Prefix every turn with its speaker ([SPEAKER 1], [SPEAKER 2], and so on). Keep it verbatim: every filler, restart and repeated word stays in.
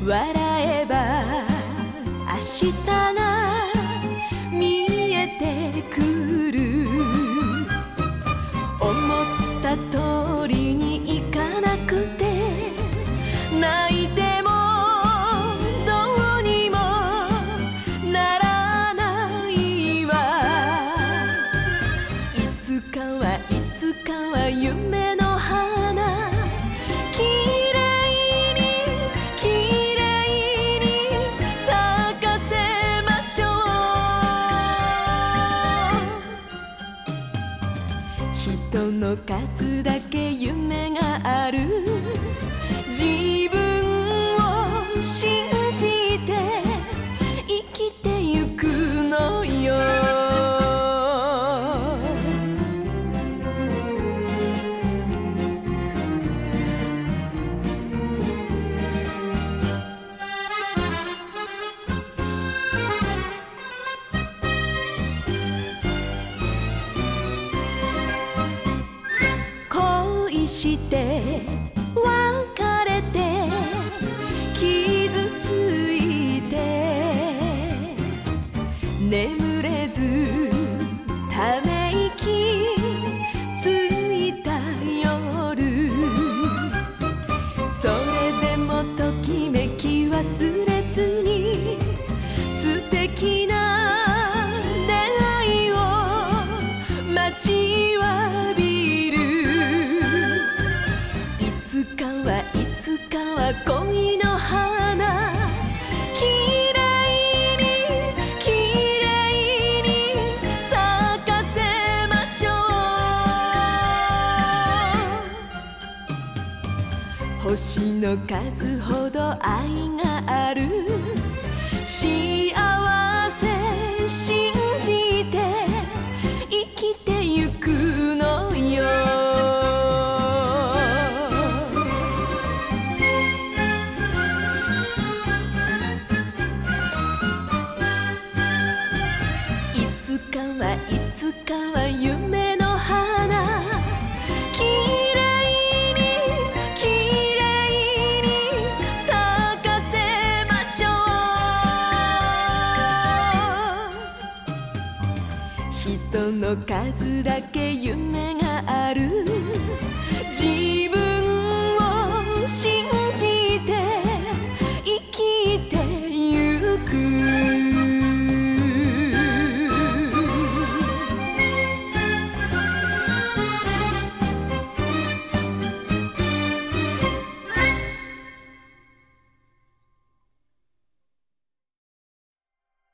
[SPEAKER 1] 笑えば明日が見えてくる。思った通りにいかなくて泣いてもどうにもならないわ。いつかはいつかは夢の花きれいにきれいに咲かせましょう。人の数だけ夢がある。自分を信じて生きてゆくのよ。恋して別れて傷ついて眠れずため息ついた夜、それでもときめき忘れずに素敵な出会いを待ちわびる。いつかはいつかは恋の花きれいにきれいに咲かせましょう。星の数ほど愛がある。幸せ信じて生きてゆくのよ。いつかはいつかは夢の花きれいにきれいに咲かせましょう。人の数だけ夢がある。自分を信じて